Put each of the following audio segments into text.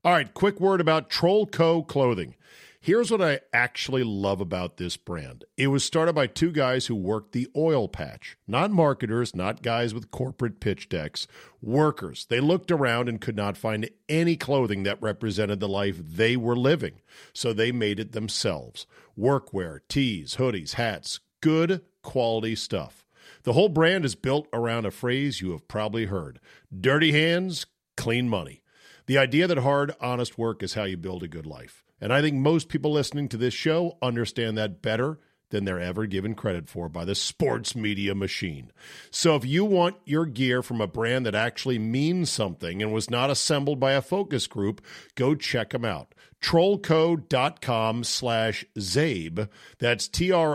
All right, quick word about Troll Co. Clothing. Here's what I actually love about this brand. It was started by two guys who worked the oil patch. Not marketers, not guys with corporate pitch decks. Workers. They looked around and could not find any clothing that represented the life they were living. So they made it themselves. Workwear, tees, hoodies, hats. Good quality stuff. The whole brand is built around a phrase you have probably heard. Dirty hands, clean money. The idea that hard, honest work is how you build a good life. And I think most people listening to this show understand that better than they're ever given credit for by the sports media machine. So if you want your gear from a brand that actually means something and was not assembled by a focus group, go check them out. Trollco.com/Zabe. That's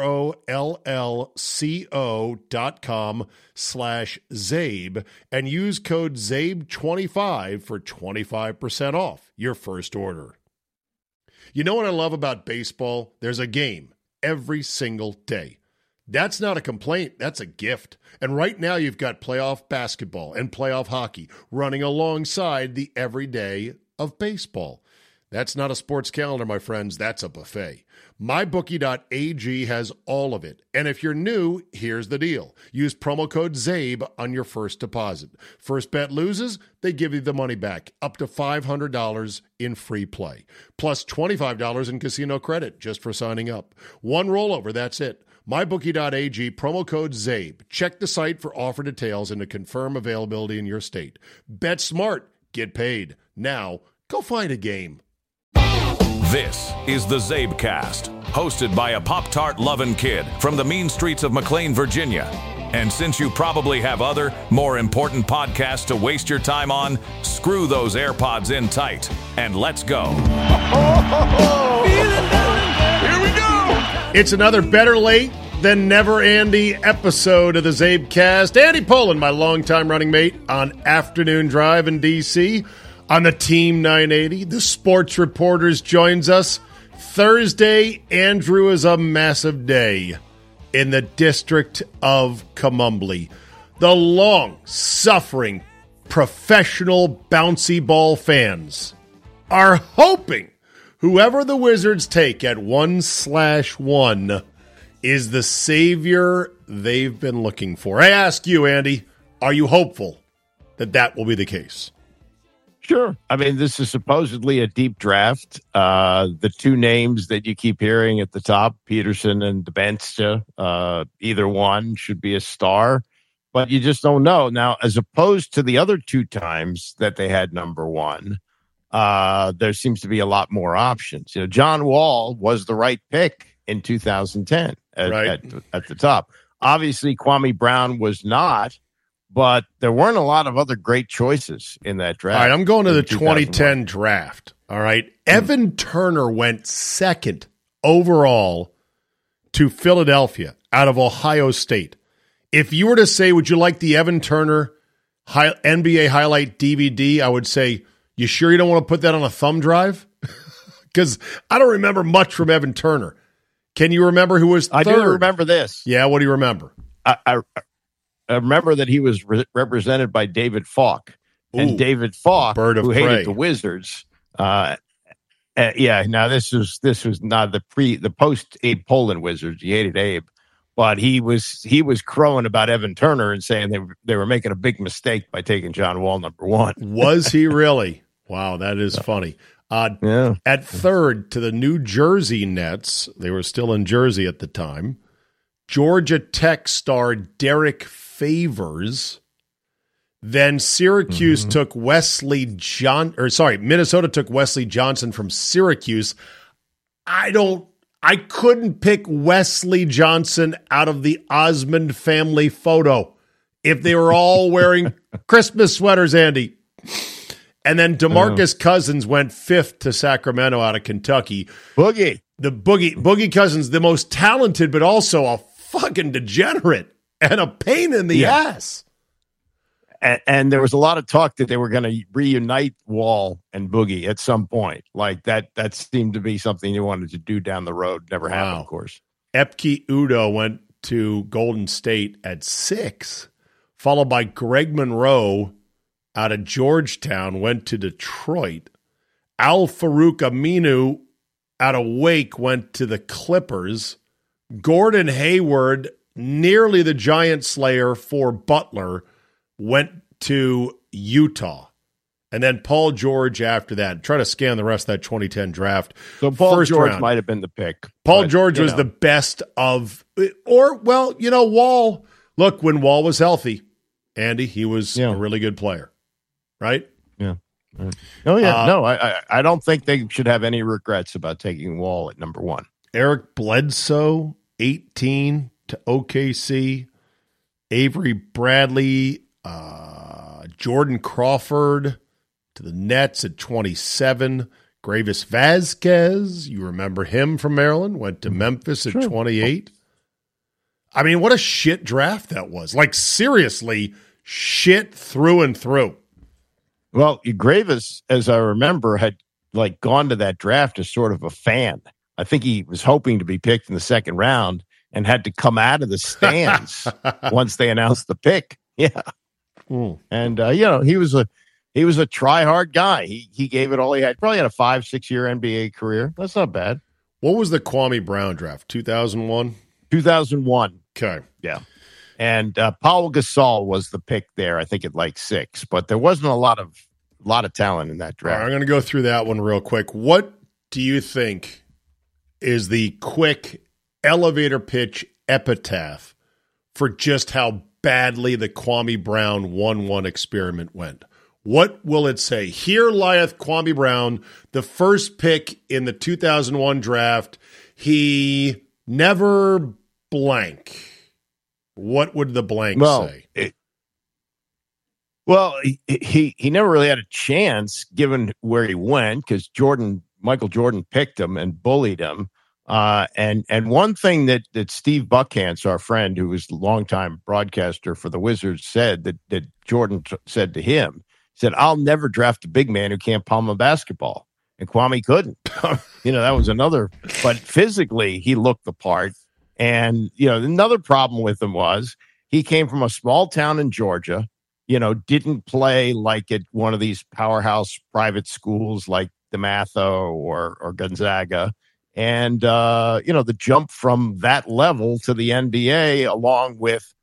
TROLLCO.com/Zabe. And use code ZABE25 for 25% off your first order. You know what I love about baseball? There's a game every single day. That's not a complaint. That's a gift. And right now you've got playoff basketball and playoff hockey running alongside the everyday of baseball. That's not a sports calendar, my friends. That's a buffet. MyBookie.ag has all of it. And if you're new, here's the deal. Use promo code ZABE on your first deposit. First bet loses, they give you the money back, up to $500 in free play, plus $25 in casino credit just for signing up. One rollover, that's it. MyBookie.ag, promo code ZABE. Check the site for offer details and to confirm availability in your state. Bet smart, get paid. Now, go find a game. This is the Zabecast, hosted by a Pop-Tart loving kid from the mean streets of McLean, Virginia. And since you probably have other, more important podcasts to waste your time on, screw those AirPods in tight, and let's go. Here we go! It's another better late than never Andy episode of the Zabecast. Andy Poland, my longtime running mate on Afternoon Drive in D.C., on the Team 980, the sports reporters joins us. Thursday, Andrew, is a massive day in the District of Columbia. The long-suffering professional bouncy ball fans are hoping whoever the Wizards take at 1/1 is the savior they've been looking for. I ask you, Andy, are you hopeful that that will be the case? Sure. I mean, this is supposedly a deep draft. The two names that you keep hearing at the top, Peterson and Dembinska, either one should be a star, but you just don't know. Now, as opposed to the other two times that they had number one, there seems to be a lot more options. You know, John Wall was the right pick in 2010 at the top. Obviously, Kwame Brown was not. But there weren't a lot of other great choices in that draft. All right, I'm going to the 2010 draft. All right. Evan Turner went second overall to Philadelphia out of Ohio State. If you were to say, would you like the Evan Turner NBA highlight DVD, I would say, you sure you don't want to put that on a thumb drive? Because I don't remember much from Evan Turner. Can you remember who was third? I do remember this. Yeah, what do you remember? I remember that he was represented by David Falk. And David Falk, who hated the Wizards. Now this was not the post Abe Poland Wizards. He hated Abe, but he was crowing about Evan Turner and saying they were making a big mistake by taking John Wall number one. Was he really? Wow, that is funny. At third to the New Jersey Nets, they were still in Jersey at the time, Georgia Tech star Derek Favors. Then Syracuse took Minnesota took Wesley Johnson from Syracuse. I couldn't pick Wesley Johnson out of the Osmond family photo if they were all wearing Christmas sweaters, Andy. And then DeMarcus Cousins went fifth to Sacramento out of Kentucky. Boogie Cousins, the most talented, but also a fucking degenerate and a pain in the ass. And there was a lot of talk that they were going to reunite Wall and Boogie at some point. Like that seemed to be something they wanted to do down the road. Never happened, of course. Epke Udo went to Golden State at 6, followed by Greg Monroe out of Georgetown, went to Detroit. Al Farouk Aminu out of Wake went to the Clippers. Gordon Hayward, nearly the giant slayer for Butler, went to Utah. And then Paul George after that. Try to scan the rest of that 2010 draft. So Paul First George round. might have been the pick. Paul George was the best of, Wall. Look, when Wall was healthy, Andy, he was a really good player, right? Yeah. Oh, yeah. No, I don't think they should have any regrets about taking Wall at number 1. Eric Bledsoe, 18 to OKC. Avery Bradley, Jordan Crawford to the Nets at 27. Gravis Vasquez, you remember him from Maryland, went to Memphis at 28. I mean, what a shit draft that was. Like, seriously, shit through and through. Well, Gravis, as I remember, had gone to that draft as sort of a fan. I think he was hoping to be picked in the second round and had to come out of the stands once they announced the pick. Yeah. And, he was a try-hard guy. He gave it all he had. Probably had a 5-6 year NBA career. That's not bad. What was the Kwame Brown draft? 2001? 2001. Okay. Yeah. And Paul Gasol was the pick there, I think at 6, but there wasn't a lot of talent in that draft. All right, I'm going to go through that one real quick. What do you think is the quick elevator pitch epitaph for just how badly the Kwame Brown 1-1 experiment went? What will it say? Here lieth Kwame Brown, the first pick in the 2001 draft. He never blank. What would the blank say? He never really had a chance given where he went because Michael Jordan picked him and bullied him. And one thing that Steve Buckhantz, our friend, who was a longtime broadcaster for the Wizards, said that Jordan said to him, said, "I'll never draft a big man who can't palm a basketball." And Kwame couldn't. That was another. But physically, he looked the part. And, another problem with him was he came from a small town in Georgia, didn't play like at one of these powerhouse private schools like DeMatha or Gonzaga. And, the jump from that level to the NBA, along with,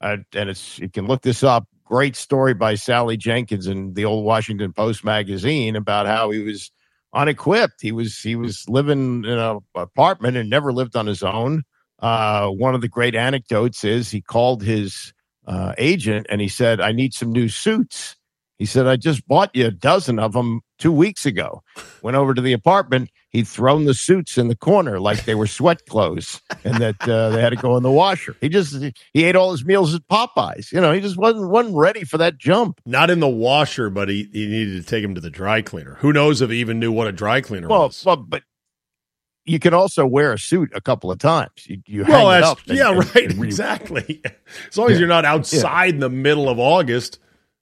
you can look this up, great story by Sally Jenkins in the old Washington Post magazine about how he was unequipped. He was living in an apartment and never lived on his own. One of the great anecdotes is he called his agent and he said, "I need some new suits." He said, "I just bought you a dozen of them 2 weeks ago." Went over to the apartment. He'd thrown the suits in the corner like they were sweat clothes and that they had to go in the washer. He ate all his meals at Popeyes. He just wasn't ready for that jump. Not in the washer, but he needed to take him to the dry cleaner. Who knows if he even knew what a dry cleaner was. Well, but you can also wear a suit a couple of times. You hang it up. Exactly. As long as you're not outside in the middle of August,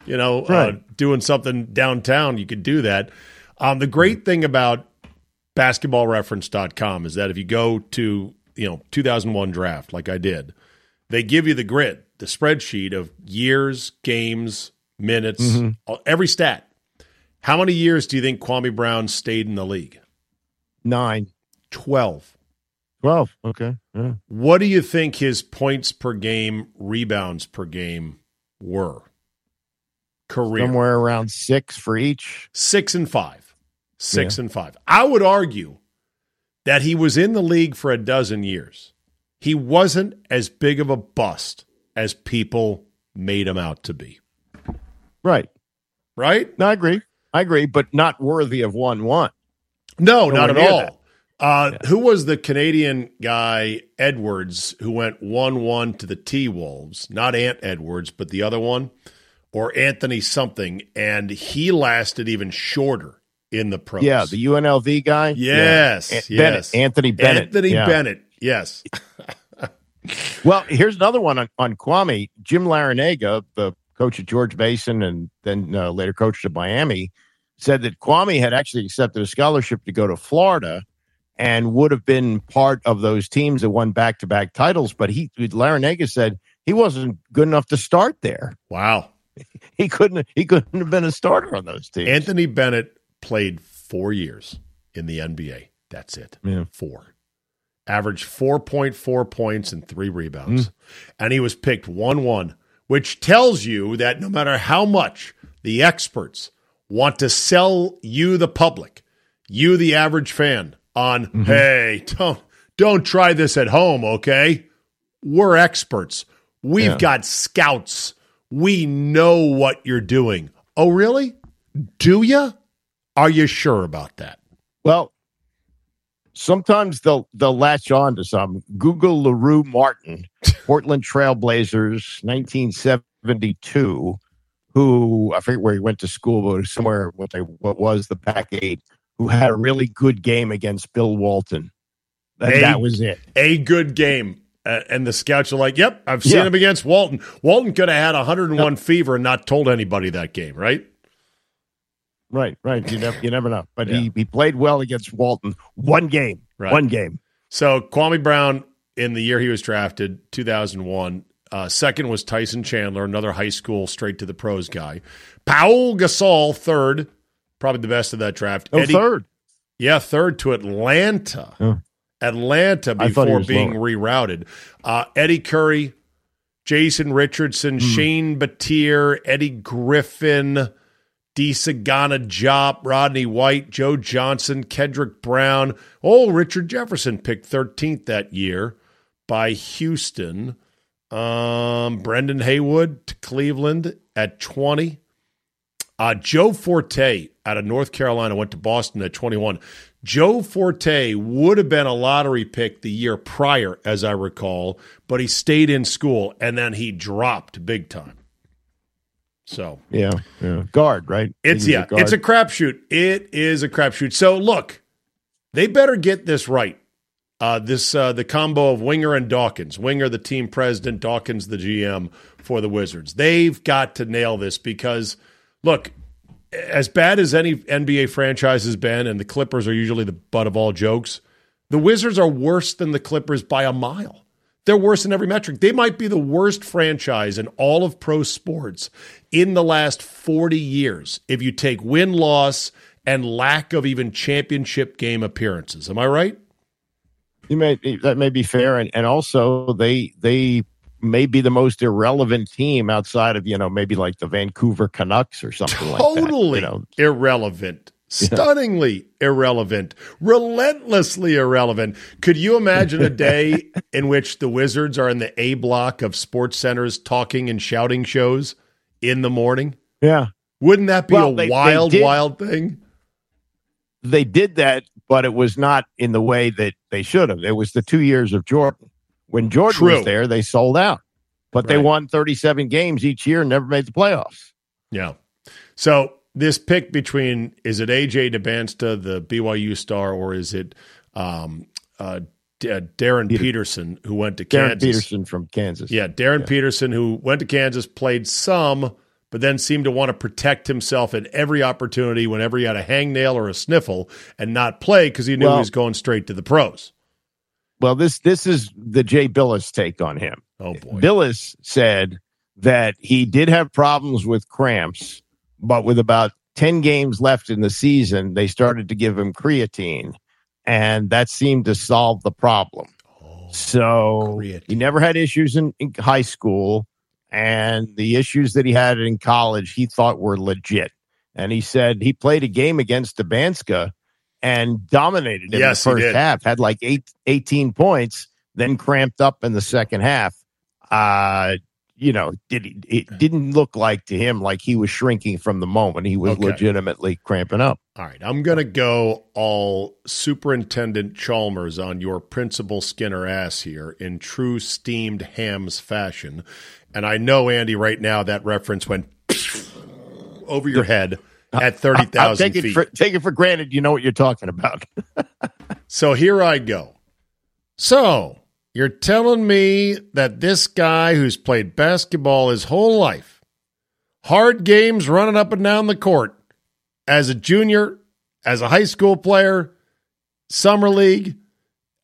doing something downtown, you could do that. The great thing about basketballreference.com is that if you go to, 2001 draft, like I did, they give you the grid, the spreadsheet of years, games, minutes, every stat. How many years do you think Kwame Brown stayed in the league? 9. 12. 12. Okay. Yeah. What do you think his points per game, rebounds per game were? Career. Somewhere around 6 for each. 6 and 5. 6 and 5. I would argue that he was in the league for a dozen years. He wasn't as big of a bust as people made him out to be. Right. Right? No, I agree, but not worthy of 1-1. No, not at all. Who was the Canadian guy, Edwards, who went 1-1 to the T-Wolves? Not Ant Edwards, but the other one. Or Anthony something. And he lasted even shorter in the pros. Yeah, the UNLV guy? Yes. Anthony Bennett. Bennett, yes. Well, here's another one on Kwame. Jim Larinaga, the coach at George Mason and then later coached at Miami, said that Kwame had actually accepted a scholarship to go to Florida and would have been part of those teams that won back-to-back titles. But Larinaga said he wasn't good enough to start there. Wow. He couldn't have been a starter on those teams. Anthony Bennett played 4 years in the NBA. That's it. Yeah. 4. Averaged 4.4 points and 3 rebounds. And he was picked 1-1, which tells you that no matter how much the experts want to sell you, the public, you, the average fan, on, hey, don't try this at home, okay? We're experts. We've got scouts. We know what you're doing. Oh, really? Do you? Are you sure about that? Well, sometimes they'll latch on to some. Google LaRue Martin, Portland Trailblazers, 1972, who I forget where he went to school, but somewhere what was the Pac-8, who had a really good game against Bill Walton. That was it. A good game. And the scouts are like, yep, I've seen him against Walton. Walton could have had 101 fever and not told anybody that game, right? Right. You never know. But he played well against Walton. One game. Right. One game. So Kwame Brown, in the year he was drafted, 2001. Second was Tyson Chandler, another high school straight to the pros guy. Paul Gasol, third. Probably the best of that draft. Third. Yeah, third to Atlanta. Yeah. Atlanta before being rerouted. Eddie Curry, Jason Richardson, Shane Battier, Eddie Griffin, Sagana Diop, Rodney White, Joe Johnson, Kendrick Brown. Oh, Richard Jefferson picked 13th that year by Houston. Brendan Haywood to Cleveland at 20. Joe Forte out of North Carolina went to Boston at 21. Joe Forte would have been a lottery pick the year prior, as I recall, but he stayed in school, and then he dropped big time. So yeah. Guard, right? It's a crapshoot. It is a crapshoot. So look, they better get this right. The combo of Winger and Dawkins. Winger, the team president, Dawkins, the GM for the Wizards. They've got to nail this because, look, as bad as any NBA franchise has been, and the Clippers are usually the butt of all jokes, the Wizards are worse than the Clippers by a mile. They're worse in every metric. They might be the worst franchise in all of pro sports in the last 40 years if you take win-loss and lack of even championship game appearances. Am I right? That may be fair, and also they may be the most irrelevant team outside of maybe like the Vancouver Canucks or something like that. Totally irrelevant, stunningly irrelevant, relentlessly irrelevant. Could you imagine a day in which the Wizards are in the A block of Sports Center's talking and shouting shows in the morning? Yeah, wouldn't that be wild thing? They did that, but it was not in the way that they should have. It was the 2 years of Jordan. When Jordan was there, they sold out. But they won 37 games each year and never made the playoffs. Yeah. So this pick between, is it A.J. DeBansta, the BYU star, or is it Darren Peterson, who went to Kansas? Darren Peterson from Kansas. Yeah, Darren Peterson, who went to Kansas, played some, but then seemed to want to protect himself at every opportunity whenever he had a hangnail or a sniffle and not play because he knew he was going straight to the pros. Well, this is the Jay Billis take on him. Oh, boy. Billis said that he did have problems with cramps, but with about 10 games left in the season, they started to give him creatine, and that seemed to solve the problem. So he never had issues in high school, and the issues that he had in college he thought were legit. And he said he played a game against Dabanska and dominated in the first half, had like 18 points, then cramped up in the second half. It didn't look like to him like he was shrinking from the moment. He was legitimately cramping up. All right, I'm going to go all Superintendent Chalmers on your Principal Skinner ass here in true steamed hams fashion. And I know, Andy, right now that reference went over your head at 30,000 feet. Take it for granted you know what you're talking about. So here I go. So you're telling me that this guy who's played basketball his whole life, hard games running up and down the court, as a junior, as a high school player, summer league,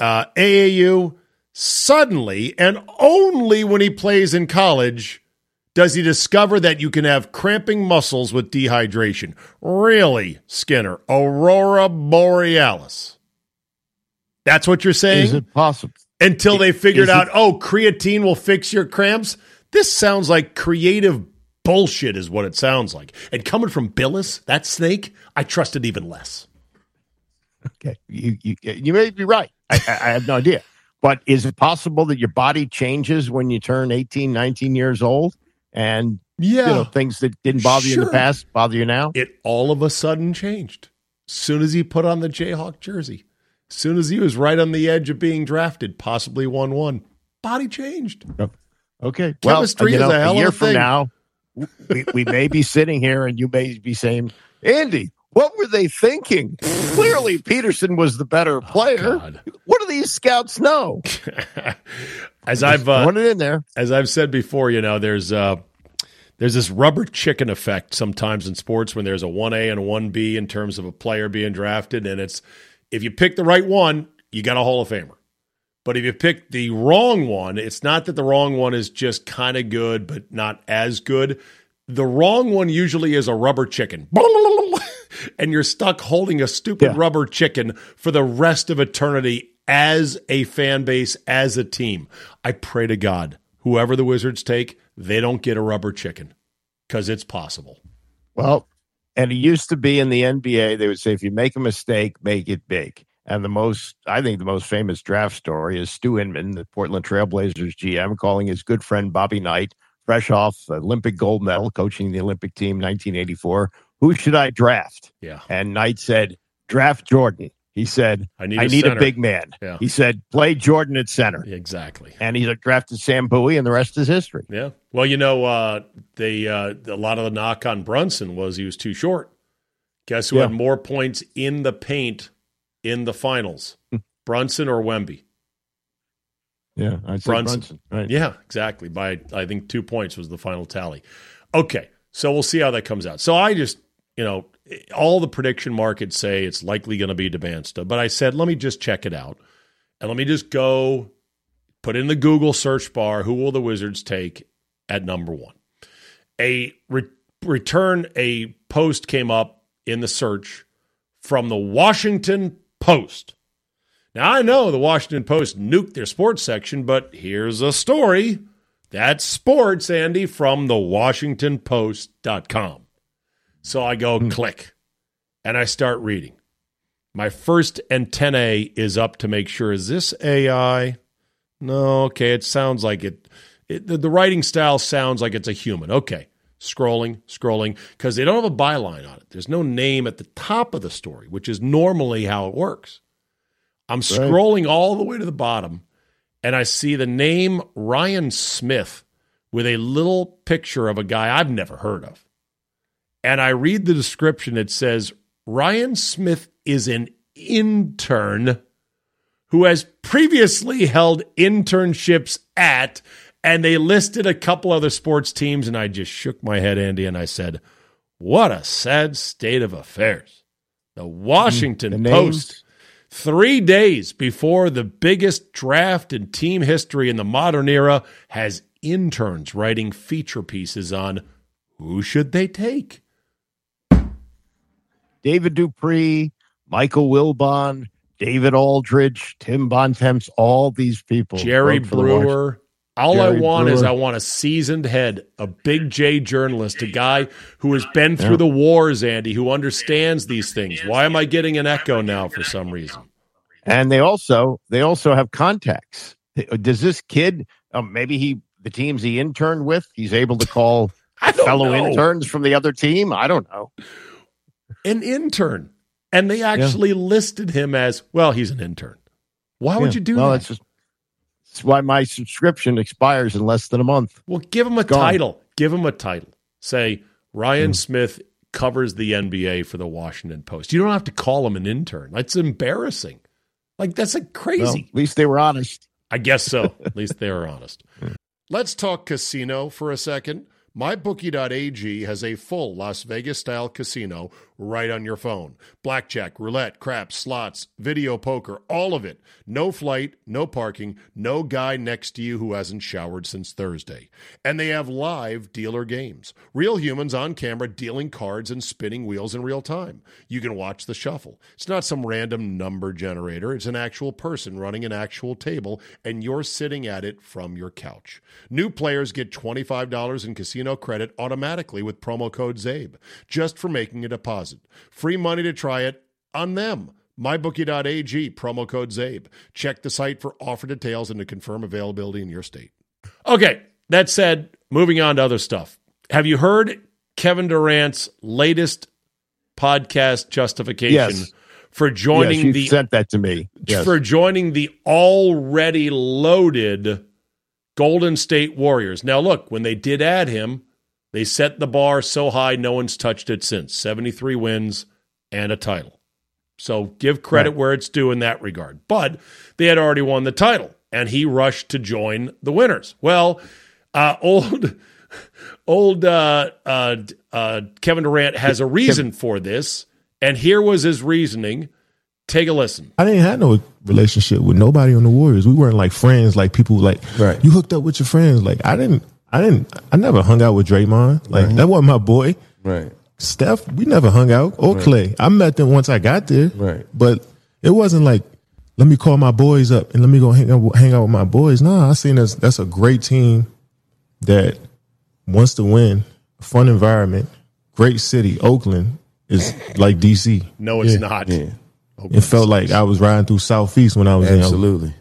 AAU, suddenly, and only when he plays in college, does he discover that you can have cramping muscles with dehydration. Really, Skinner? Aurora Borealis. That's what you're saying? Is it possible? Until they figured out, creatine will fix your cramps? This sounds like creative bullshit is what it sounds like. And coming from Billis, that snake, I trust it even less. Okay, you may be right. I have no idea. But is it possible that your body changes when you turn 18, 19 years old? And things that didn't bother you in the past bother you now? It all of a sudden changed. As soon as he put on the Jayhawk jersey. As soon as he was right on the edge of being drafted, possibly 1-1. Body changed. Okay. Chemistry is a hell of a year thing. From now, we may be sitting here and you may be saying, Andy, what were they thinking? Clearly, Peterson was the better player. What do these scouts know? As I've put it in there. As I've said before, there's this rubber chicken effect sometimes in sports when there's a 1A and a 1B in terms of a player being drafted, and it's if you pick the right one, you got a Hall of Famer. But if you pick the wrong one, it's not that the wrong one is just kind of good, but not as good. The wrong one usually is a rubber chicken. And you're stuck holding a stupid rubber chicken for the rest of eternity as a fan base, as a team. I pray to God, whoever the Wizards take, they don't get a rubber chicken because it's possible. Well, and it used to be in the NBA, they would say, if you make a mistake, make it big. And I think the most famous draft story is Stu Inman, the Portland Trailblazers GM, calling his good friend Bobby Knight, fresh off Olympic gold medal, coaching the Olympic team 1984. Who should I draft? Yeah. And Knight said, draft Jordan. He said, I need a big man. Yeah. He said, play Jordan at center. Exactly. And he drafted Sam Bowie, and the rest is history. Yeah. Well, a lot of the knock on Brunson was he was too short. Guess who had more points in the paint in the finals? Brunson or Wemby? Yeah, I'd say Brunson. Right. Yeah, exactly. By, I think, 2 points was the final tally. Okay, so we'll see how that comes out. So I just, all the prediction markets say it's likely going to be Debansta, but I said, let me just check it out. And let me just go put in the Google search bar, who will the Wizards take at number 1? A post came up in the search from the Washington Post. Now, I know the Washington Post nuked their sports section, but here's a story. That's sports, Andy, from the WashingtonPost.com. So I go click, and I start reading. My first antennae is up to make sure, is this AI? No, okay, it sounds like it. The writing style sounds like it's a human. Okay, scrolling, because they don't have a byline on it. There's no name at the top of the story, which is normally how it works. I'm scrolling all the way to the bottom, and I see the name Ryan Smith with a little picture of a guy I've never heard of. And I read the description. It says, Ryan Smith is an intern who has previously held internships at, and they listed a couple other sports teams, and I just shook my head, Andy, and I said, what a sad state of affairs. The Washington Post, 3 days before the biggest draft in team history in the modern era, has interns writing feature pieces on who should they take. David Dupree, Michael Wilbon, David Aldridge, Tim Bontemps, all these people. Jerry Brewer. All I want is I want a seasoned head, a big J journalist, a guy who has been through the wars, Andy, who understands these things. Why am I getting an echo now for some reason? And they also have contacts. Does this kid, maybe the teams he interned with, he's able to call fellow interns from the other team? I don't know. An intern. And they actually listed him as, well, he's an intern. Why would you do that? That's why my subscription expires in less than a month. Well, give him a title. Give him a title. Say, Ryan Smith covers the NBA for the Washington Post. You don't have to call him an intern. That's embarrassing. That's crazy. Well, at least they were honest. I guess so. At least they were honest. Let's talk casino for a second. MyBookie.ag has a full Las Vegas-style casino right on your phone. Blackjack, roulette, craps, slots, video poker, all of it. No flight, no parking, no guy next to you who hasn't showered since Thursday. And they have live dealer games. Real humans on camera dealing cards and spinning wheels in real time. You can watch the shuffle. It's not some random number generator. It's an actual person running an actual table, and you're sitting at it from your couch. New players get $25 in casino credit automatically with promo code ZABE, just for making a deposit. Free money to try it on them. MyBookie.ag, promo code ZABE. Check the site for offer details and to confirm availability in your state. Okay, that said, moving on to other stuff. Have you heard Kevin Durant's latest podcast justification for joining you sent that to me. Yes. For joining the already loaded Golden State Warriors? Now, look, when they did add him, they set the bar so high no one's touched it since. 73 wins and a title. So give credit where it's due in that regard. But they had already won the title, and he rushed to join the winners. Well, old Kevin Durant has a reason for this, and here was his reanening. Take a listen. I didn't have no relationship with nobody on the Warriors. We weren't like friends, like people like, you hooked up with your friends. Like I never hung out with Draymond. Like that wasn't my boy. Right. Steph, we never hung out. Or Clay. I met them once I got there. Right. But it wasn't like, let me call my boys up and let me go hang out with my boys. Nah, I seen that's a great team that wants to win, a fun environment, great city. Oakland is like DC. No, it's not. Yeah. It felt like I was riding through Southeast when I was in. Absolutely.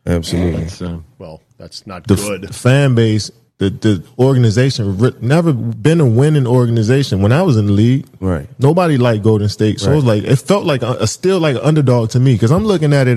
Well, that's not the good. The fan base, the organization, never been a winning organization. When I was in the league, nobody liked Golden State. So it felt like still like an underdog to me, because I'm looking at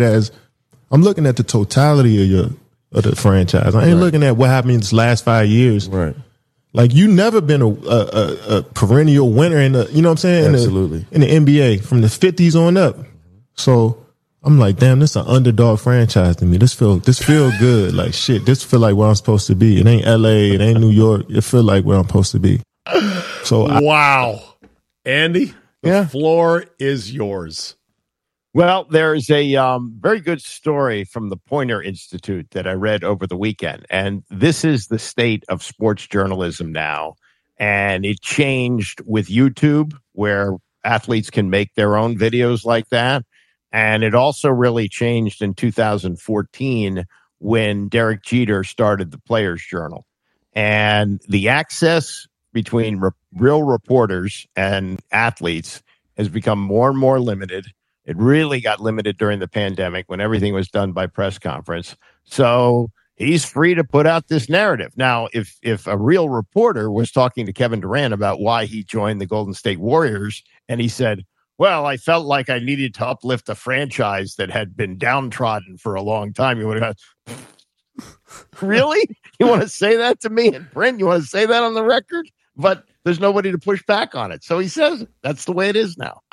the totality of the franchise. I ain't looking at what happened in this last 5 years. Right. Like, you never been a perennial winner in the, you know what I'm saying? Absolutely. In the NBA from the 50s on up. So I'm like, damn, this is an underdog franchise to me. This feel good. Like, shit, this feel like where I'm supposed to be. It ain't LA, it ain't New York. It feel like where I'm supposed to be. So wow. Andy, the floor is yours. Well, there's a very good story from the Poynter Institute that I read over the weekend. And this is the state of sports journalism now. And it changed with YouTube, where athletes can make their own videos like that. And it also really changed in 2014 when Derek Jeter started the Players Journal. And the access between real reporters and athletes has become more and more limited. It really got limited during the pandemic when everything was done by press conference. So he's free to put out this narrative. Now, if a real reporter was talking to Kevin Durant about why he joined the Golden State Warriors, and he said, well, I felt like I needed to uplift a franchise that had been downtrodden for a long time, you would have gone, really? You want to say that to me in print? You want to say that on the record? But there's nobody to push back on it. So he says it. That's the way it is now.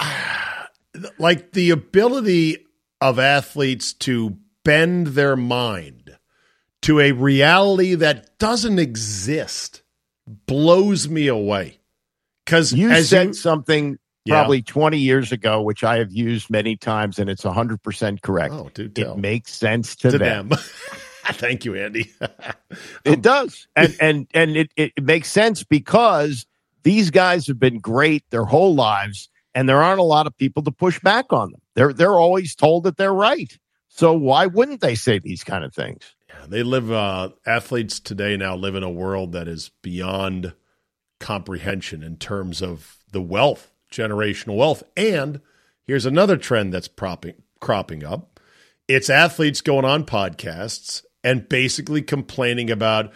Like, the ability of athletes to bend their mind to a reality that doesn't exist blows me away. Because you said something probably 20 years ago, which I have used many times, and it's 100% correct. Oh, do tell. It makes sense to them. Thank you, Andy. It does. And it makes sense because these guys have been great their whole lives, and there aren't a lot of people to push back on them. They're always told that they're right. So why wouldn't they say these kind of things? Yeah, they live, athletes today now live in a world that is beyond comprehension in terms of the wealth, generational wealth. And here's another trend that's cropping up. It's athletes going on podcasts and basically complaining about,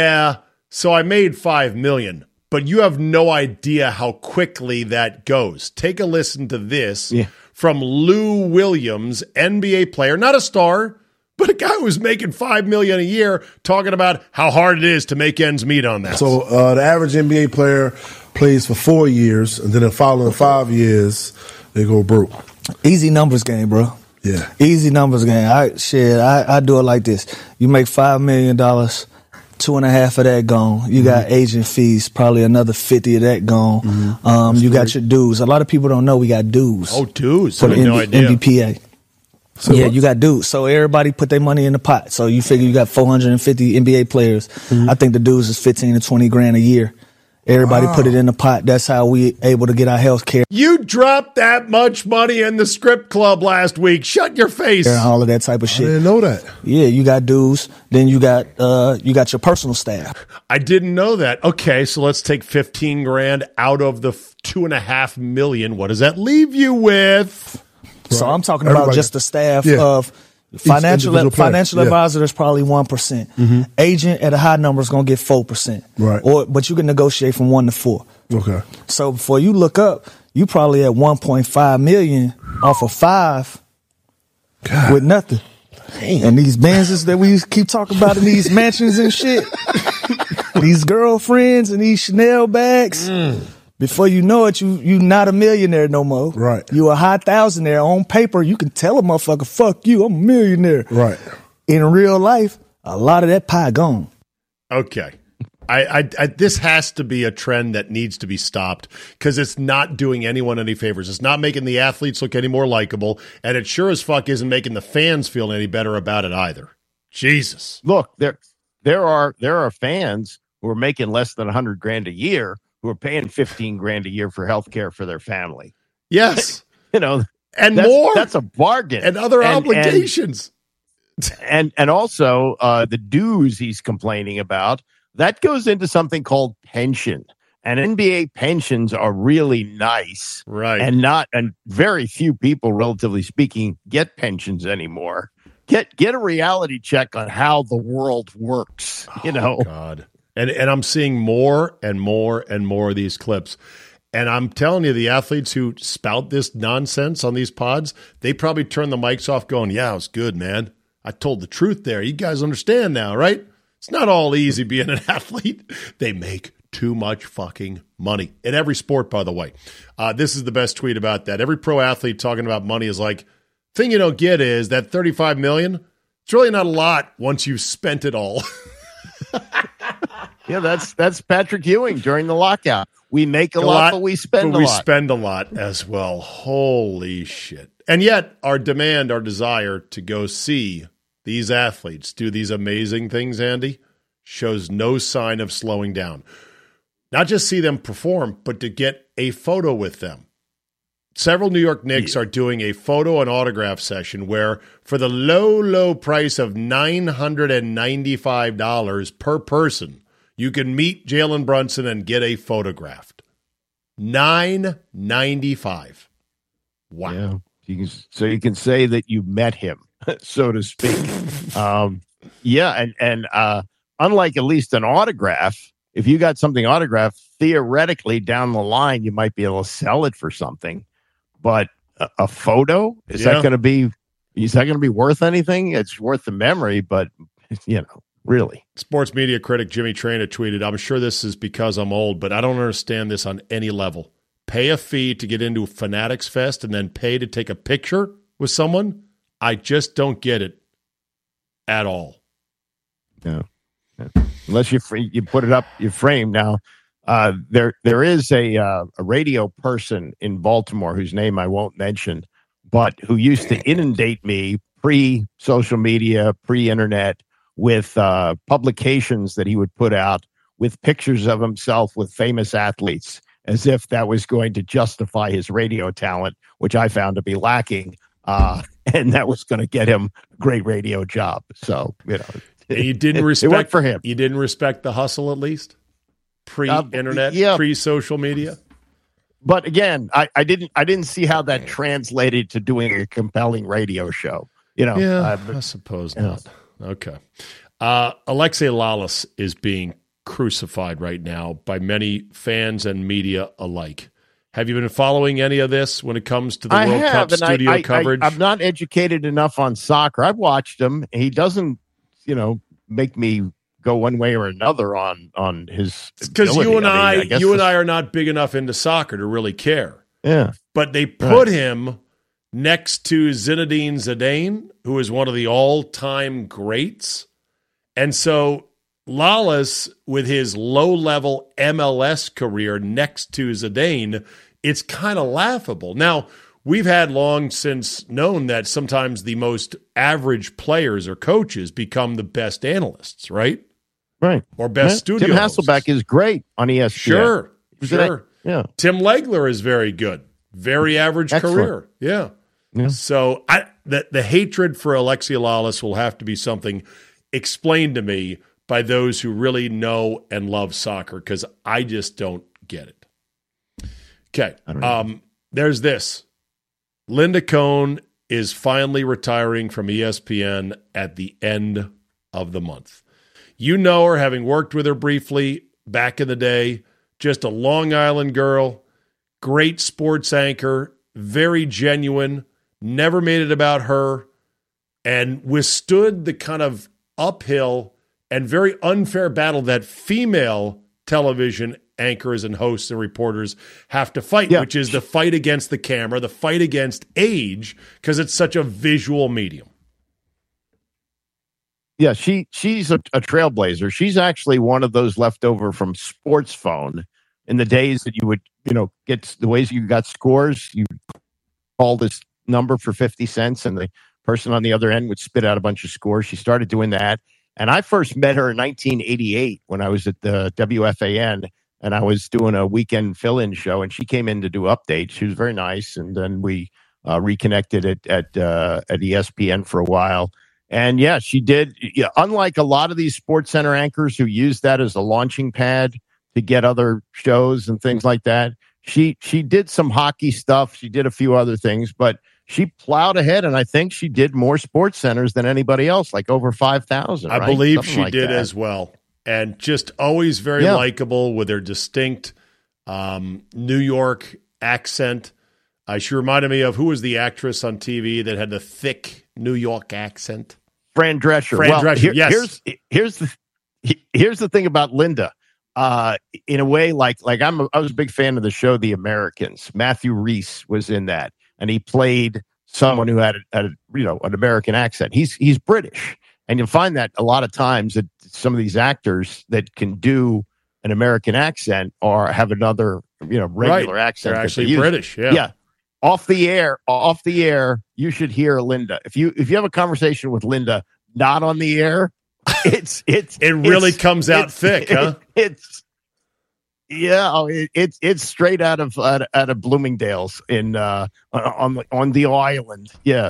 so I made $5 million, but you have no idea how quickly that goes. Take a listen to this from Lou Williams, NBA player, not a star, but a guy who's making $5 million a year, talking about how hard it is to make ends meet on that. So the average NBA player plays for 4 years, and then the following 5 years, they go broke. Easy numbers game, bro. Yeah. Easy numbers game. I do it like this. You make $5 million 2.5 of that gone. You got agent fees, probably another 50 of that gone. You got your dues. A lot of people don't know we got dues. Oh, dues. For I the had no idea. NBPA. So yeah, what? you got dues. So everybody put their money in the pot. So you figure you got 450 NBA players. I think the dues is 15 to 20 grand a year. Everybody put it in the pot. That's how we able to get our health care. You dropped that much money in the script club last week. Shut your face. And all of that type of I shit. didn't know that. Yeah, you got dues. Then you got your personal staff. I didn't know that. Okay, so let's take 15 grand out of the 2.5 million. What does that leave you with? So I'm talking about Everybody. just the staff Yeah. of financial individual player. financial Yeah. advisor is probably 1%. Agent at a high number is gonna get 4%. Right. But you can negotiate from 1 to 4. Okay. So before you look up, you probably at 1.5 million off of 5 God. with nothing. And these Benzes that we keep talking about in these mansions and shit, these girlfriends and these Chanel bags. Before you know it, you not a millionaire no more. Right. You a high thousandaire. On paper, you can tell a motherfucker, fuck you, I'm a millionaire. Right. In real life, a lot of that pie gone. Okay. I this has to be a trend that needs to be stopped because it's not doing anyone any favors. It's not making the athletes look any more likable, and it sure as fuck isn't making the fans feel any better about it either. Jesus. Look, there are fans who are making less than 100 grand a year who are paying 15 grand a year for health care for their family. Yes. You know, And that's, more. That's a bargain. And other obligations. And also the dues he's complaining about, that goes into something called pension. And NBA pensions are really nice. Right. And very few people, relatively speaking, get pensions anymore. Get a reality check on how the world works, you know. Oh, God. And I'm seeing more and more and more of these clips. And I'm telling you, the athletes who spout this nonsense on these pods, they probably turn the mics off going, yeah, it was good, man. I told the truth there. You guys understand now, right? It's not all easy being an athlete. They make too much fucking money in every sport, by the way. This is the best tweet about that. Every pro athlete talking about money is like, thing you don't get is that $35 million, it's really not a lot once you've spent it all. Yeah, that's Patrick Ewing during the lockout. We make a lot, but we spend a lot. We spend a lot as well. Holy shit. And yet our desire to go see these athletes do these amazing things, Andy, shows no sign of slowing down. Not just see them perform, but to get a photo with them. Several New York Knicks are doing a photo and autograph session where for the low price of $995 per person, you can meet Jalen Brunson and get a photographed. $995. Wow. Yeah. You can say that you met him, so to speak. And unlike at least an autograph, if you got something autographed, theoretically down the line you might be able to sell it for something. But a photo, is that going to be worth anything? It's worth the memory, but really. Sports media critic Jimmy Traina tweeted, I'm sure this is because I'm old, but I don't understand this on any level. Pay a fee to get into Fanatics Fest and then pay to take a picture with someone? I just don't get it at all. Yeah. Unless you put it up, you frame. Now, there is a radio person in Baltimore whose name I won't mention, but who used to inundate me pre-social media, pre-internet with publications that he would put out with pictures of himself with famous athletes, as if that was going to justify his radio talent, which I found to be lacking, and that was going to get him a great radio job. So, and you didn't respect it worked for him. You didn't respect the hustle, at least pre-internet, pre-social media. But again, I didn't see how that translated to doing a compelling radio show. I suppose not. Okay. Alexei Lalas is being crucified right now by many fans and media alike. Have you been following any of this when it comes to the World Cup studio coverage? I'm not educated enough on soccer. I've watched him. He doesn't, make me go one way or another on his. Because you and I are not big enough into soccer to really care. Yeah, but they put him next to Zinedine Zidane, who is one of the all-time greats, and so Lawless, with his low-level MLS career next to Zidane, it's kind of laughable. Now, we've had long since known that sometimes the most average players or coaches become the best analysts, right? Right. Or best studio Tim hosts. Hasselbeck is great on ESPN. Sure. Yeah. Tim Legler is very good. Very average career. Yeah. So the hatred for Alexi Lawless will have to be something explained to me by those who really know and love soccer, because I just don't get it. Okay. There's this. Linda Cohn is finally retiring from ESPN at the end of the month. You know her, having worked with her briefly back in the day. Just a Long Island girl, great sports anchor, very genuine, never made it about her, and withstood the kind of uphill and very unfair battle that female television anchors and hosts and reporters have to fight, which is the fight against the camera, the fight against age, because it's such a visual medium. Yeah, she's a trailblazer. She's actually one of those left over from Sports Phone in the days that you would, get the ways you got scores. You call this number for 50 cents and the person on the other end would spit out a bunch of scores. She started doing that. And I first met her in 1988 when I was at the WFAN and I was doing a weekend fill-in show, and she came in to do updates. She was very nice. And then we reconnected at ESPN for a while. And yeah, she did. Yeah, unlike a lot of these Sports Center anchors who use that as a launching pad to get other shows and things like that, she did some hockey stuff. She did a few other things, but she plowed ahead, and I think she did more Sports Centers than anybody else, like over 5,000. I believe something she did as well, and just always very likable with her distinct New York accent. She reminded me of, who was the actress on TV that had the thick New York accent? Fran Drescher. Drescher, yes. Here's the thing about Linda. In a way, I was a big fan of the show The Americans. Matthew Rhys was in that, and he played someone who had an American accent. He's British, and you'll find that a lot of times that some of these actors that can do an American accent or have another regular accent. They're actually British. Yeah. Off the air, you should hear Linda. If you have a conversation with Linda, not on the air, it really comes out thick, huh? It's straight out of Bloomingdale's on the island. Yeah,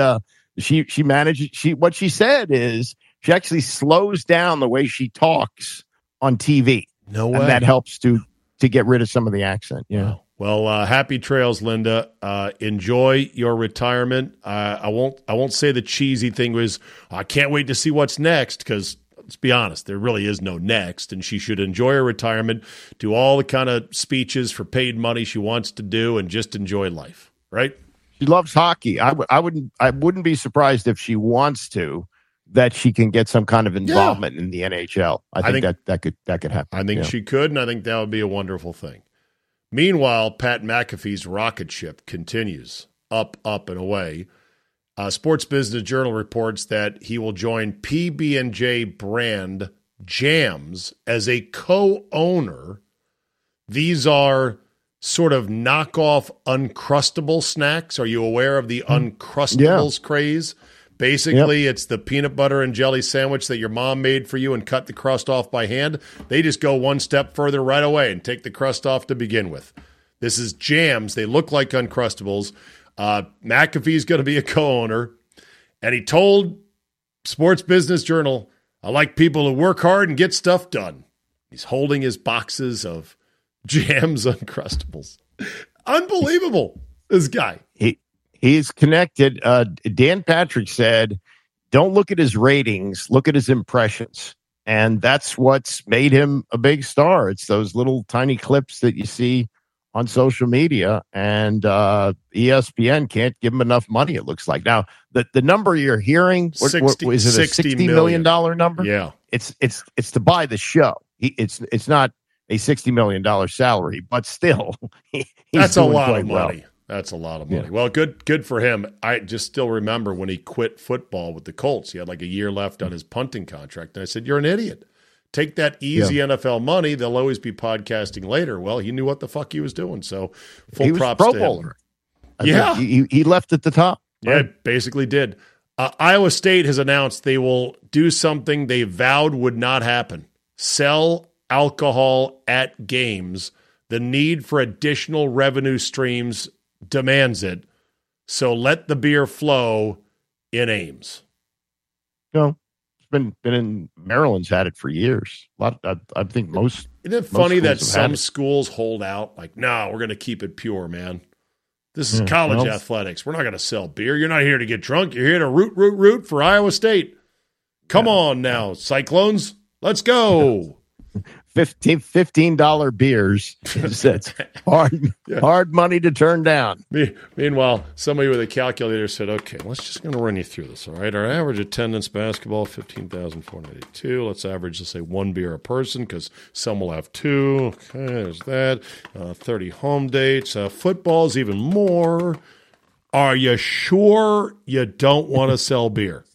she manages. What she said is she actually slows down the way she talks on TV. No way, and that helps to get rid of some of the accent. Yeah. Wow. Well, happy trails, Linda. Enjoy your retirement. I won't say the cheesy thing was, I can't wait to see what's next, because let's be honest, there really is no next, and she should enjoy her retirement, do all the kind of speeches for paid money she wants to do, and just enjoy life, right? She loves hockey. I wouldn't be surprised if she wants to, that she can get some kind of involvement in the NHL. I think that could happen. I think she could, and I think that would be a wonderful thing. Meanwhile, Pat McAfee's rocket ship continues up, and away. Sports Business Journal reports that he will join PB&J brand Jams as a co-owner. These are sort of knockoff Uncrustable snacks. Are you aware of the Uncrustables craze? Basically, It's the peanut butter and jelly sandwich that your mom made for you and cut the crust off by hand. They just go one step further right away and take the crust off to begin with. This is Jams. They look like Uncrustables. McAfee's going to be a co-owner, and he told Sports Business Journal, I like people who work hard and get stuff done. He's holding his boxes of Jams Uncrustables. Unbelievable, this guy. He's connected. Dan Patrick said, don't look at his ratings, look at his impressions. And that's what's made him a big star. It's those little tiny clips that you see on social media, and ESPN can't give him enough money, it looks like. Now, the number you're hearing, is it a $60 million number? Yeah. It's to buy the show. It's not a $60 million salary, but still, that's a lot of money. Well. That's a lot of money. Yeah. Well, good for him. I just still remember when he quit football with the Colts. He had like a year left on his punting contract. And I said, you're an idiot. Take that easy NFL money. They'll always be podcasting later. Well, he knew what the fuck he was doing. So full he was props Pro to Bowler. him. Yeah. He left at the top. Yeah, basically did. Iowa State has announced they will do something they vowed would not happen. Sell alcohol at games. The need for additional revenue streams demands it. So let the beer flow in Ames. No, it's been in Maryland's had it for years. I think most. Isn't it funny that some schools hold out? Like, no, we're going to keep it pure, man. This is college athletics. We're not going to sell beer. You're not here to get drunk. You're here to root for Iowa State. Come on now, Cyclones. Let's go. $15 beers. That's hard money to turn down. Meanwhile, somebody with a calculator said, okay, let's just going to run you through this, all right? Our average attendance basketball, 15,482. Let's average, let's say, 1 beer a person because some will have 2. Okay, there's that. 30 home dates. Football's even more. Are you sure you don't want to sell beer?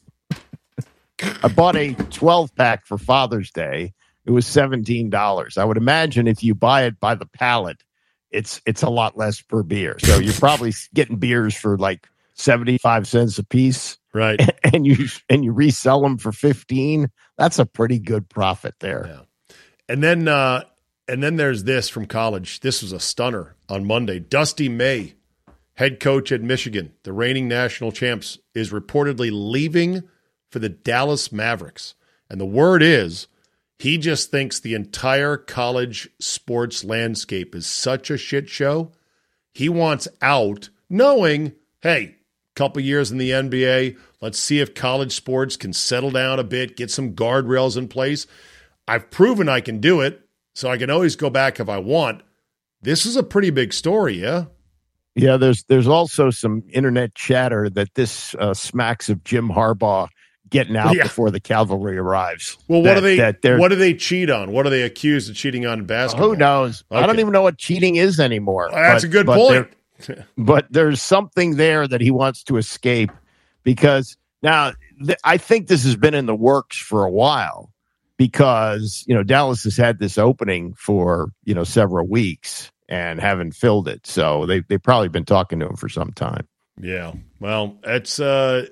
I bought a 12-pack for Father's Day. It was $17. I would imagine if you buy it by the pallet, it's a lot less per beer. So you're probably getting beers for like 75 cents a piece, right? And you resell them for 15. That's a pretty good profit there. Yeah. And then there's this from college. This was a stunner on Monday. Dusty May, head coach at Michigan, the reigning national champs, is reportedly leaving for the Dallas Mavericks. And the word is, he just thinks the entire college sports landscape is such a shit show. He wants out, knowing, hey, couple years in the NBA, let's see if college sports can settle down a bit, get some guardrails in place. I've proven I can do it, so I can always go back if I want. This is a pretty big story, yeah? Yeah, there's also some internet chatter that this smacks of Jim Harbaugh getting out before the cavalry arrives. Well, what do they cheat on? What are they accused of cheating on in basketball? Who knows? Okay. I don't even know what cheating is anymore. Well, that's a good point. But there's something there that he wants to escape because now I think this has been in the works for a while because, Dallas has had this opening for, several weeks and haven't filled it. So they've probably been talking to him for some time. Yeah. Well, it's a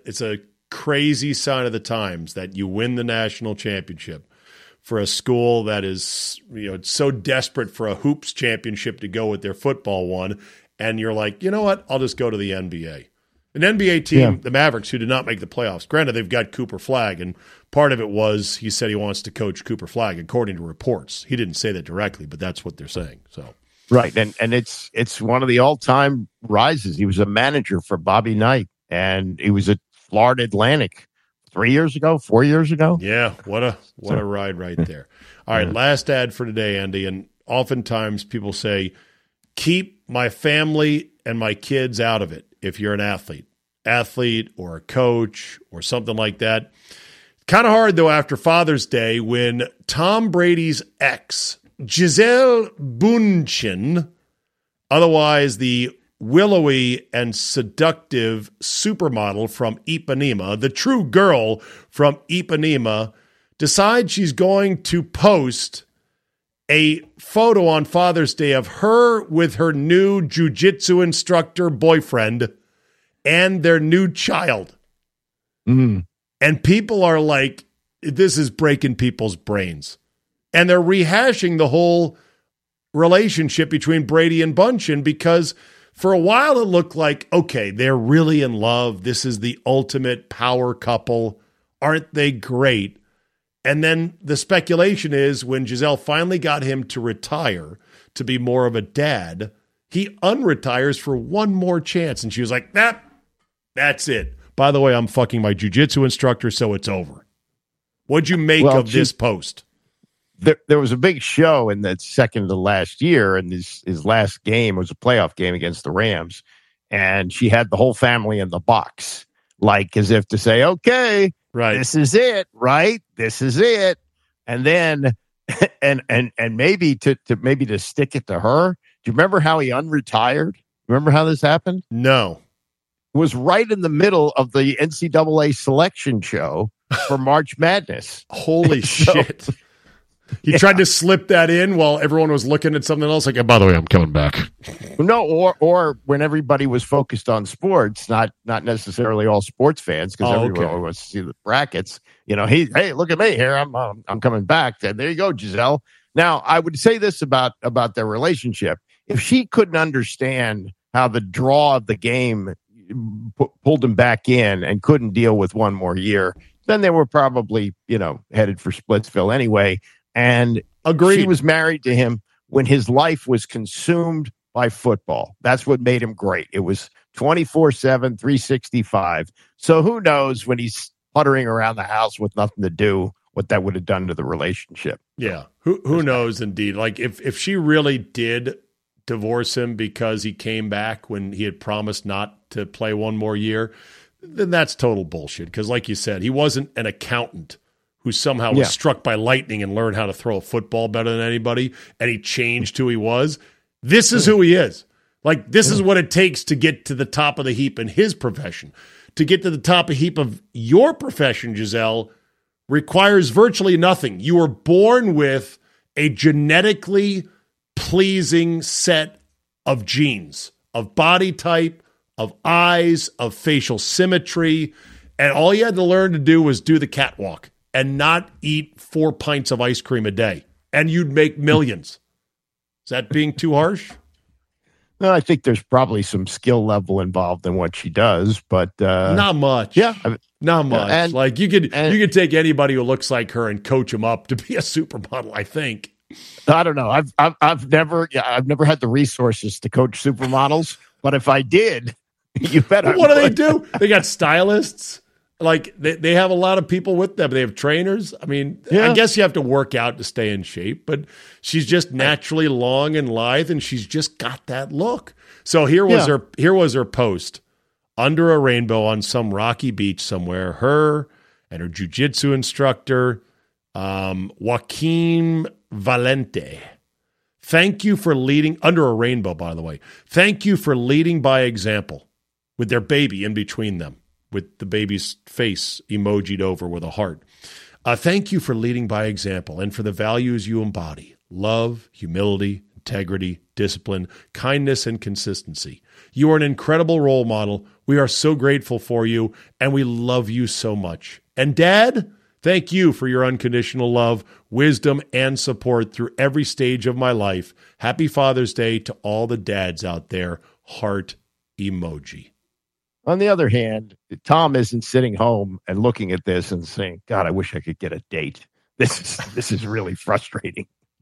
crazy sign of the times that you win the national championship for a school that is, it's so desperate for a hoops championship to go with their football one. And you're like, you know what? I'll just go to the NBA. An NBA team, the Mavericks, who did not make the playoffs. Granted, they've got Cooper Flagg, and part of it was he said he wants to coach Cooper Flagg, according to reports. He didn't say that directly, but that's what they're saying. So right, and it's one of the all-time rises. He was a manager for Bobby Knight, and he was at Florida Atlantic 4 years ago. Yeah, what a ride right there. All right, last ad for today, Andy. And oftentimes people say, keep my family and my kids out of it if you're an athlete or a coach or something like that. Kind of hard, though, after Father's Day when Tom Brady's ex, Gisele Bündchen, otherwise the willowy and seductive supermodel from Ipanema, the true girl from Ipanema, decides she's going to post a photo on Father's Day of her with her new jiu-jitsu instructor boyfriend and their new child. Mm. And people are like, this is breaking people's brains. And they're rehashing the whole relationship between Brady and Bündchen because for a while it looked like, okay, they're really in love. This is the ultimate power couple. Aren't they great? And then the speculation is when Gisele finally got him to retire to be more of a dad, he unretires for one more chance. And she was like, that's it. By the way, I'm fucking my jiu-jitsu instructor, so it's over. What'd you make of this post? There was a big show in the second to last year, and his last game was a playoff game against the Rams. And she had the whole family in the box, like as if to say, okay, right, this is it, right? This is it. And then, and maybe to stick it to her. Do you remember how he unretired? Remember how this happened? No. It was right in the middle of the NCAA selection show for March Madness. Holy shit. He tried to slip that in while everyone was looking at something else. Like, by the way, I'm coming back. No, or when everybody was focused on sports, not necessarily all sports fans, because everyone wants to see the brackets. Hey, look at me here. I'm coming back. And there you go, Gisele. Now, I would say this about their relationship. If she couldn't understand how the draw of the game pulled him back in and couldn't deal with one more year, then they were probably, headed for Splitsville anyway. And agreed. She was married to him when his life was consumed by football. That's what made him great. It was 24/7, 365. So who knows when he's puttering around the house with nothing to do, what that would have done to the relationship. Yeah. Who knows indeed. Like if she really did divorce him because he came back when he had promised not to play one more year, then that's total bullshit. Because like you said, he wasn't an accountant who somehow was struck by lightning and learned how to throw a football better than anybody, and he changed who he was. This is who he is. Like, this is what it takes to get to the top of the heap in his profession. To get to the top of the heap of your profession, Gisele, requires virtually nothing. You were born with a genetically pleasing set of genes, of body type, of eyes, of facial symmetry, and all you had to learn to do was do the catwalk and not eat 4 pints of ice cream a day, and you'd make millions. Is that being too harsh? No, I think there's probably some skill level involved in what she does, but not much. Yeah, not much. Like you could take anybody who looks like her and coach them up to be a supermodel, I think. I don't know. I've never had the resources to coach supermodels, but if I did, you bet. What do they do? They got stylists. Like they have a lot of people with them. They have trainers. I mean, I guess you have to work out to stay in shape, but she's just naturally long and lithe, and she's just got that look. So here was her post under a rainbow on some rocky beach somewhere. Her and her jiu-jitsu instructor, Joaquin Valente. Thank you for leading under a rainbow, by the way. Thank you for leading by example with their baby in between them, with the baby's face emojied over with a heart. Thank you for leading by example and for the values you embody: love, humility, integrity, discipline, kindness, and consistency. You are an incredible role model. We are so grateful for you, and we love you so much. And Dad, thank you for your unconditional love, wisdom, and support through every stage of my life. Happy Father's Day to all the dads out there. Heart emoji. On the other hand, Tom isn't sitting home and looking at this and saying, God, I wish I could get a date. This is really frustrating.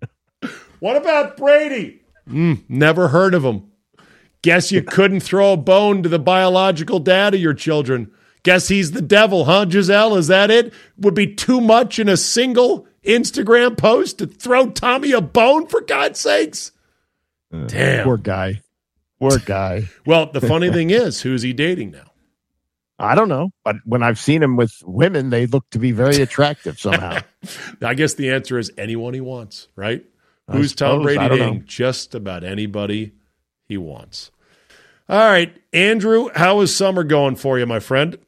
What about Brady? Never heard of him. Guess you couldn't throw a bone to the biological dad of your children. Guess he's the devil, huh, Gisele? Is that it? Would be too much in a single Instagram post to throw Tommy a bone, for God's sakes? Damn. Poor guy. Poor guy. Well, the funny thing is, who's he dating now? I don't know. But when I've seen him with women, they look to be very attractive somehow. I guess the answer is anyone he wants, right? Who's Tom Brady dating? Just about anybody he wants. All right, Andrew, how is summer going for you, my friend?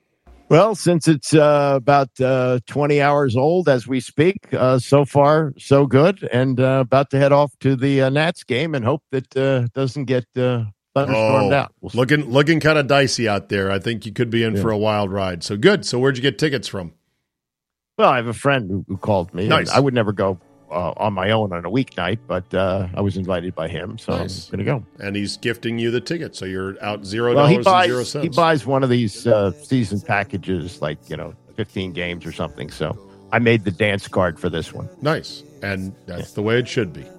Well, since it's about 20 hours old as we speak, so far, so good. And about to head off to the Nats game and hope that doesn't get thunderstormed out. Looking kind of dicey out there. I think you could be in for a wild ride. So good. So where'd you get tickets from? Well, I have a friend who called me. Nice. I would never go on my own on a weeknight, but I was invited by him, so nice. I'm going to go. And he's gifting you the ticket, so you're out $0 well, and 0 cents. He buys one of these season packages, like 15 games or something. So I made the dance card for this one. Nice, and that's the way it should be.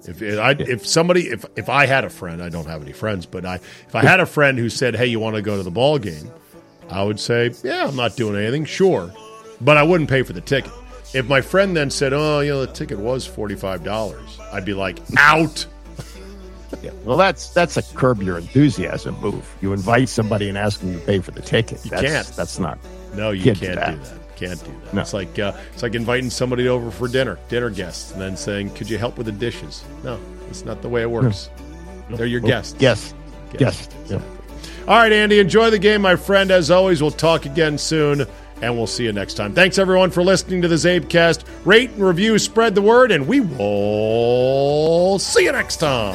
If I had a friend, I don't have any friends, but if I had a friend who said, "Hey, you want to go to the ball game?" I would say, "Yeah, I'm not doing anything, sure," but I wouldn't pay for the ticket. If my friend then said, the ticket was $45, I'd be like, out. Yeah. Well, that's a curb your enthusiasm move. You invite somebody and ask them to pay for the ticket. You can't. That's not. No, you can't do that. Can't do that. No. It's like inviting somebody over for dinner guests, and then saying, could you help with the dishes? No, it's not the way it works. No. They're your guests. Guests. Exactly. All right, Andy, enjoy the game, my friend. As always, we'll talk again soon. and we'll see you next time. Thanks, everyone, for listening to the Zabecast. Rate and review, spread the word, and we will see you next time.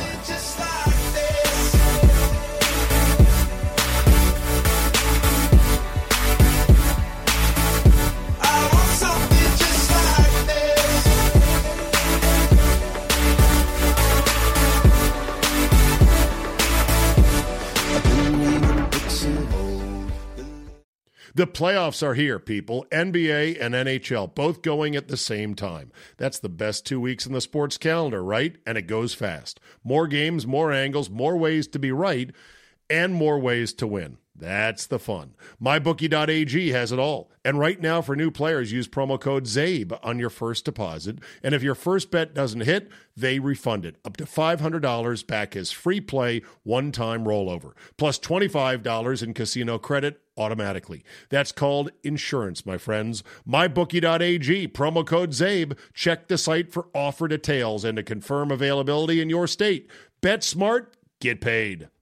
The playoffs are here, people. NBA and NHL both going at the same time. That's the best 2 weeks in the sports calendar, right? And it goes fast. More games, more angles, more ways to be right, and more ways to win. That's the fun. MyBookie.ag has it all. And right now, for new players, use promo code ZABE on your first deposit. And if your first bet doesn't hit, they refund it. Up to $500 back as free play, one-time rollover. Plus $25 in casino credit automatically. That's called insurance, my friends. MyBookie.ag, promo code ZABE. Check the site for offer details and to confirm availability in your state. Bet smart, get paid.